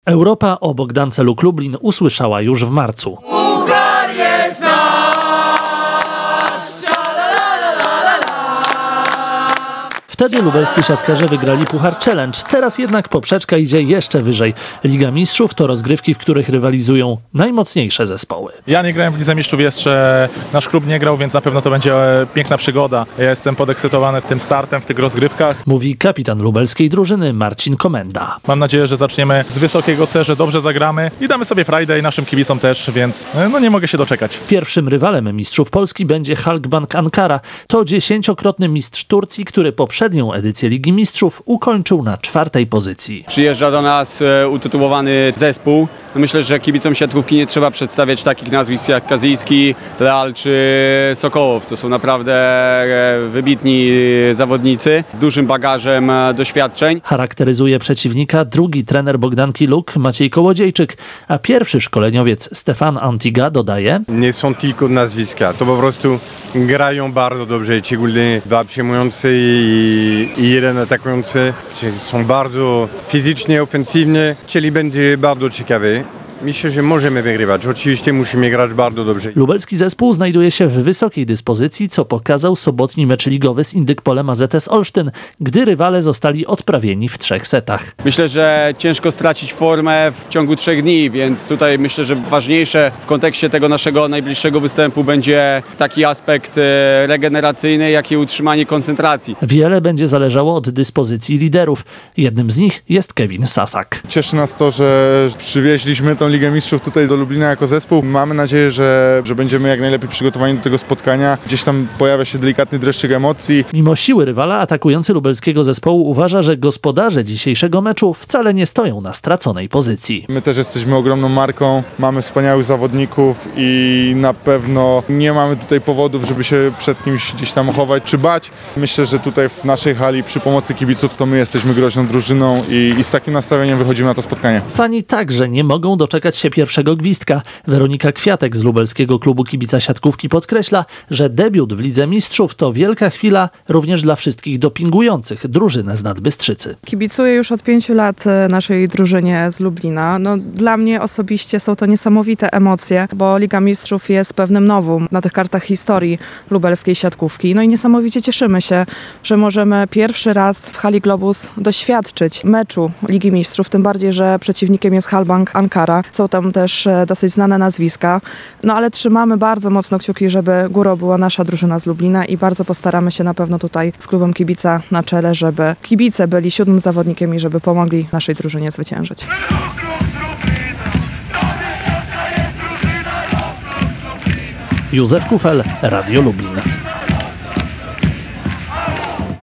Europa o Bogdance Luk Lublin usłyszała już w marcu. Puchar jest nasz! Wtedy lubelscy siatkarze wygrali Puchar Challenge. Teraz jednak poprzeczka idzie jeszcze wyżej. Liga Mistrzów to rozgrywki, w których rywalizują najmocniejsze zespoły. Ja nie grałem w Lidze Mistrzów, jeszcze nasz klub nie grał, więc na pewno to będzie piękna przygoda. Ja jestem podekscytowany tym startem w tych rozgrywkach. Mówi kapitan lubelskiej drużyny Marcin Komenda. Mam nadzieję, że zaczniemy z wysokiego C, że dobrze zagramy i damy sobie frajdę i naszym kibicom też, więc nie mogę się doczekać. Pierwszym rywalem mistrzów Polski będzie Halkbank Ankara. To 10-krotny mistrz Turcji, który poprzednią edycję Ligi Mistrzów ukończył na 4. pozycji. Przyjeżdża do nas utytułowany zespół. Myślę, że kibicom siatkówki nie trzeba przedstawiać takich nazwisk jak Kazijski, Leal czy Sokołow. To są naprawdę wybitni zawodnicy z dużym bagażem doświadczeń. Charakteryzuje przeciwnika drugi trener Bogdanki Luk, Maciej Kołodziejczyk, a pierwszy szkoleniowiec Stefan Antiga dodaje: nie są tylko nazwiska, to po prostu grają bardzo dobrze, szczególnie dwa przyjmujący i jeden atakujący. Są bardzo fizycznie, ofensywnie, czyli będzie bardzo ciekawy. Myślę, że możemy wygrywać. Oczywiście musimy grać bardzo dobrze. Lubelski zespół znajduje się w wysokiej dyspozycji, co pokazał sobotni mecz ligowy z Indykpolem AZS Olsztyn, gdy rywale zostali odprawieni w 3 setach. Myślę, że ciężko stracić formę w ciągu 3 dni, więc tutaj myślę, że ważniejsze w kontekście tego naszego najbliższego występu będzie taki aspekt regeneracyjny, jak i utrzymanie koncentracji. Wiele będzie zależało od dyspozycji liderów. Jednym z nich jest Kevin Sasak. Cieszy nas to, że przywieźliśmy tą Ligę Mistrzów tutaj do Lublina jako zespół. Mamy nadzieję, że będziemy jak najlepiej przygotowani do tego spotkania. Gdzieś tam pojawia się delikatny dreszczyk emocji. Mimo siły rywala, atakujący lubelskiego zespołu uważa, że gospodarze dzisiejszego meczu wcale nie stoją na straconej pozycji. My też jesteśmy ogromną marką, mamy wspaniałych zawodników i na pewno nie mamy tutaj powodów, żeby się przed kimś gdzieś tam chować czy bać. Myślę, że tutaj w naszej hali przy pomocy kibiców to my jesteśmy groźną drużyną i z takim nastawieniem wychodzimy na to spotkanie. Fani także nie mogą doczekać się pierwszego gwizdka. Weronika Kwiatek z lubelskiego klubu kibica siatkówki podkreśla, że debiut w Lidze Mistrzów to wielka chwila również dla wszystkich dopingujących drużynę z Nadbystrzycy. Kibicuję już od 5 lat naszej drużynie z Lublina. Dla mnie osobiście są to niesamowite emocje, bo Liga Mistrzów jest pewnym nowum na tych kartach historii lubelskiej siatkówki. I niesamowicie cieszymy się, że możemy pierwszy raz w hali Globus doświadczyć meczu Ligi Mistrzów, tym bardziej, że przeciwnikiem jest Halkbank Ankara. Są tam też dosyć znane nazwiska, ale trzymamy bardzo mocno kciuki, żeby górą była nasza drużyna z Lublina i bardzo postaramy się na pewno tutaj z klubem kibica na czele, żeby kibice byli 7. zawodnikiem i żeby pomogli naszej drużynie zwyciężyć. Józef Kufel, Radio Lublin.